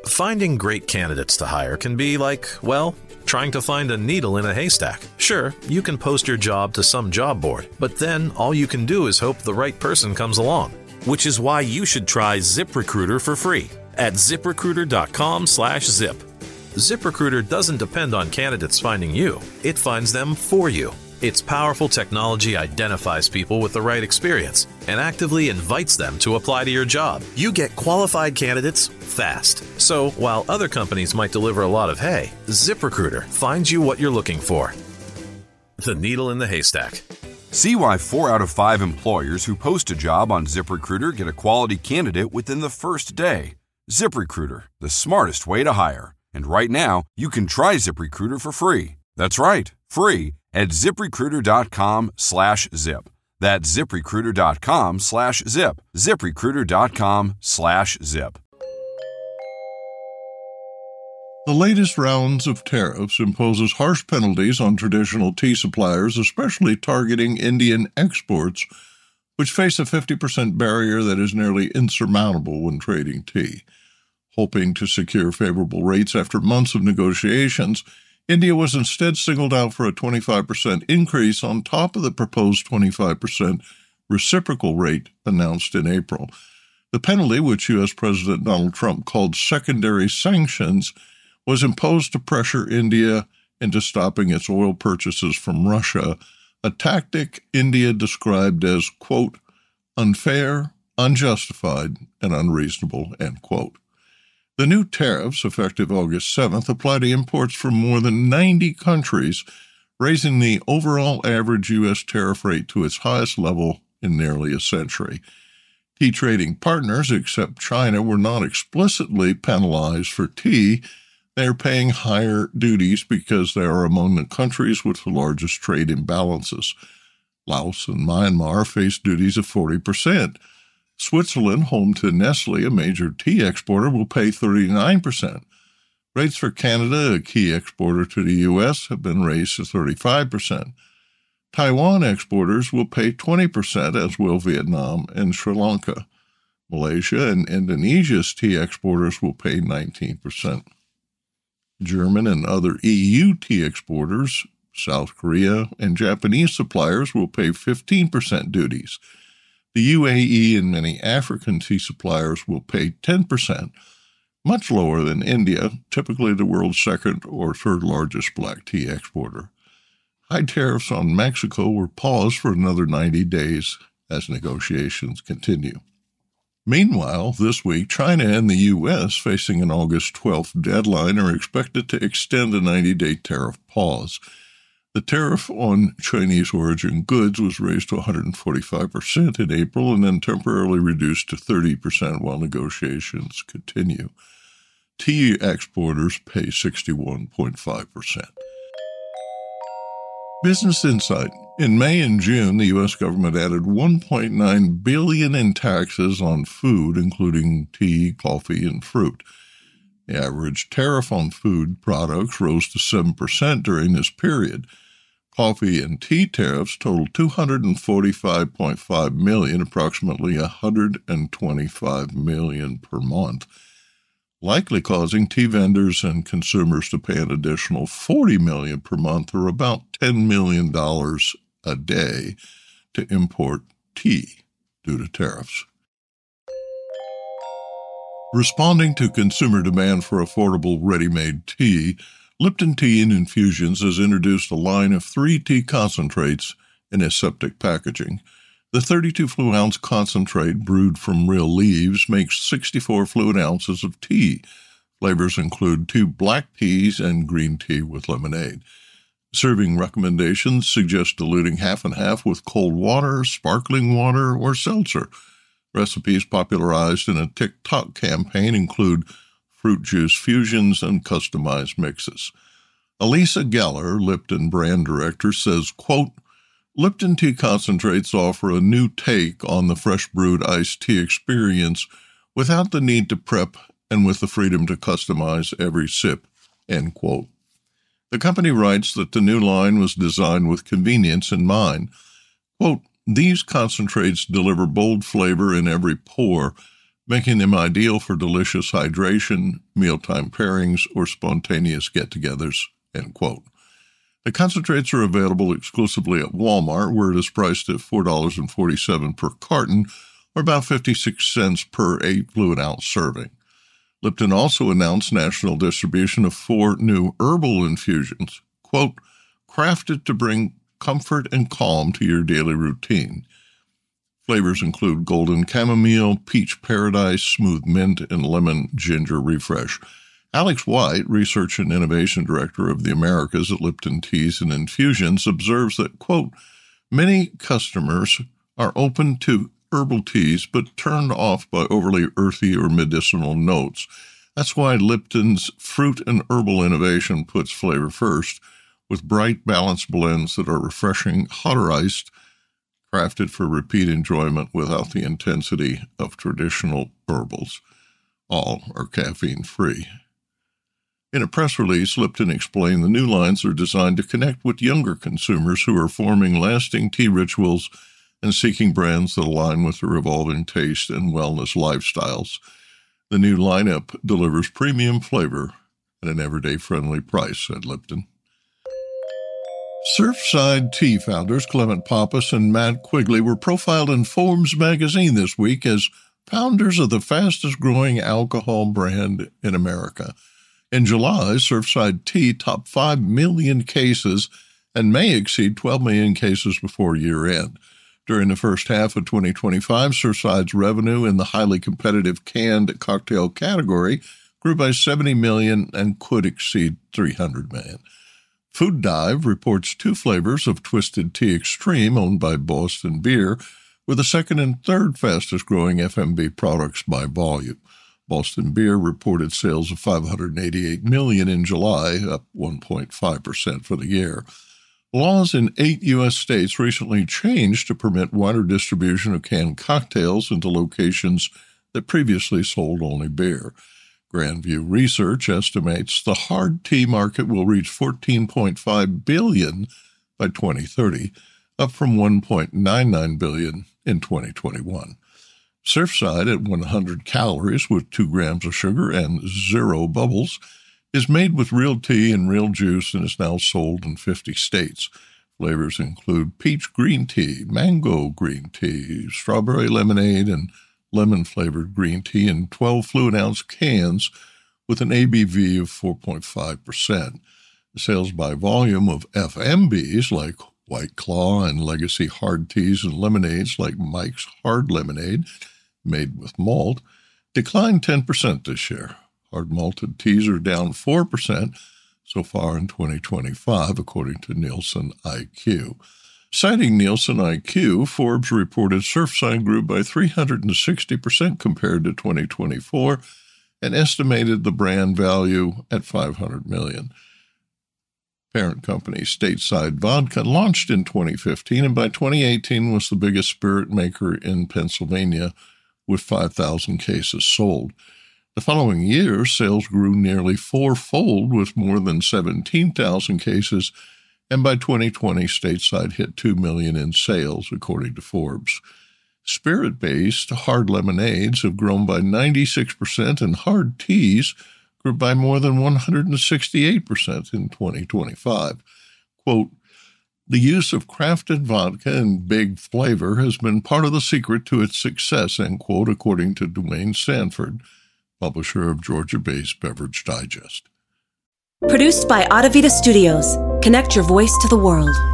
Finding great candidates to hire can be like, well, trying to find a needle in a haystack. Sure, you can post your job to some job board, but then all you can do is hope the right person comes along. Which is why you should try ZipRecruiter for free at ZipRecruiter.com/zip. ZipRecruiter doesn't depend on candidates finding you. It finds them for you. Its powerful technology identifies people with the right experience and actively invites them to apply to your job. You get qualified candidates fast. So while other companies might deliver a lot of hay, ZipRecruiter finds you what you're looking for. The needle in the haystack. See why 4 out of 5 employers who post a job on ZipRecruiter get a quality candidate within the first day. ZipRecruiter, the smartest way to hire. And right now, you can try ZipRecruiter for free. That's right, free at ZipRecruiter.com/zip. That's ZipRecruiter.com/zip. ZipRecruiter.com/zip. The latest rounds of tariffs imposes harsh penalties on traditional tea suppliers, especially targeting Indian exports, which face a 50% barrier that is nearly insurmountable when trading tea. Hoping to secure favorable rates after months of negotiations, India was instead singled out for a 25% increase on top of the proposed 25% reciprocal rate announced in April. The penalty, which U.S. President Donald Trump called secondary sanctions, was imposed to pressure India into stopping its oil purchases from Russia, a tactic India described as, quote, unfair, unjustified, and unreasonable, end quote. The new tariffs, effective August 7th, apply to imports from more than 90 countries, raising the overall average U.S. tariff rate to its highest level in nearly a century. Tea trading partners, except China, were not explicitly penalized for tea. They are paying higher duties because they are among the countries with the largest trade imbalances. Laos and Myanmar face duties of 40%. Switzerland, home to Nestle, a major tea exporter, will pay 39%. Rates for Canada, a key exporter to the U.S., have been raised to 35%. Taiwan exporters will pay 20%, as will Vietnam and Sri Lanka. Malaysia and Indonesia's tea exporters will pay 19%. German and other EU tea exporters, South Korea, and Japanese suppliers will pay 15% duties. The UAE and many African tea suppliers will pay 10%, much lower than India, typically the world's second or third largest black tea exporter. High tariffs on Mexico were paused for another 90 days as negotiations continue. Meanwhile, this week, China and the U.S., facing an August 12th deadline, are expected to extend a 90-day tariff pause. The tariff on Chinese-origin goods was raised to 145% in April and then temporarily reduced to 30% while negotiations continue. Tea exporters pay 61.5%. Business Insight. In May and June, the U.S. government added $1.9 billion in taxes on food, including tea, coffee, and fruit. The average tariff on food products rose to 7% during this period. Coffee and tea tariffs totaled $245.5 million, approximately $125 million per month, likely causing tea vendors and consumers to pay an additional $40 million per month, or about $10 million a day, to import tea due to tariffs. Responding to consumer demand for affordable ready-made tea, Lipton Tea and Infusions has introduced a line of 3 tea concentrates in aseptic packaging. The 32 fluid ounce concentrate, brewed from real leaves, makes 64 fluid ounces of tea. Flavors include 2 black teas and green tea with lemonade. Serving recommendations suggest diluting half and half with cold water, sparkling water, or seltzer. Recipes popularized in a TikTok campaign include fruit juice fusions and customized mixes. Elisa Geller, Lipton brand director, says, quote, Lipton tea concentrates offer a new take on the fresh brewed iced tea experience without the need to prep and with the freedom to customize every sip, end quote. The company writes that the new line was designed with convenience in mind. Quote, these concentrates deliver bold flavor in every pour, making them ideal for delicious hydration, mealtime pairings, or spontaneous get-togethers, end quote. The concentrates are available exclusively at Walmart, where it is priced at $4.47 per carton, or about 56 cents per 8 fluid-ounce serving. Lipton also announced national distribution of 4 new herbal infusions, quote, crafted to bring comfort and calm to your daily routine. Flavors include golden chamomile, peach paradise, smooth mint, and lemon ginger refresh. Alex White, Research and Innovation Director of the Americas at Lipton Teas and Infusions, observes that, quote, many customers are open to herbal teas but turned off by overly earthy or medicinal notes. That's why Lipton's fruit and herbal innovation puts flavor first, with bright, balanced blends that are refreshing, hot or iced, crafted for repeat enjoyment without the intensity of traditional herbals. All are caffeine-free. In a press release, Lipton explained the new lines are designed to connect with younger consumers who are forming lasting tea rituals and seeking brands that align with their evolving taste and wellness lifestyles. The new lineup delivers premium flavor at an everyday-friendly price, said Lipton. Surfside Tea founders Clement Pappas and Matt Quigley were profiled in Forbes magazine this week as founders of the fastest-growing alcohol brand in America. In July, Surfside Tea topped 5 million cases and may exceed 12 million cases before year-end. During the first half of 2025, Surfside's revenue in the highly competitive canned cocktail category grew by $70 million and could exceed $300 million. Food Dive reports 2 flavors of Twisted Tea Extreme, owned by Boston Beer, were the second and third fastest-growing FMB products by volume. Boston Beer reported sales of $588 million in July, up 1.5% for the year. Laws in 8 U.S. states recently changed to permit wider distribution of canned cocktails into locations that previously sold only beer. Grandview Research estimates the hard tea market will reach $14.5 billion by 2030, up from $1.99 billion in 2021. Surfside, at 100 calories with 2 grams of sugar and 0 bubbles, is made with real tea and real juice and is now sold in 50 states. Flavors include peach green tea, mango green tea, strawberry lemonade, and lemon-flavored green tea in 12 fluid-ounce cans with an ABV of 4.5%. The sales by volume of FMBs like White Claw and Legacy hard teas and lemonades like Mike's Hard Lemonade, made with malt, declined 10% this year. Hard malted teas are down 4% so far in 2025, according to Nielsen IQ. Citing Nielsen IQ, Forbes reported Surfside grew by 360% compared to 2024 and estimated the brand value at $500 million. Parent company Stateside Vodka launched in 2015 and by 2018 was the biggest spirit maker in Pennsylvania with 5,000 cases sold. The following year, sales grew nearly 4-fold with more than 17,000 cases, and by 2020, Stateside hit $2 million in sales, according to Forbes. Spirit-based hard lemonades have grown by 96%, and hard teas grew by more than 168% in 2025. Quote, the use of crafted vodka and big flavor has been part of the secret to its success, end quote, according to Dwayne Sanford, publisher of Georgia-based Beverage Digest. Produced by Audavita Studios. Connect your voice to the world.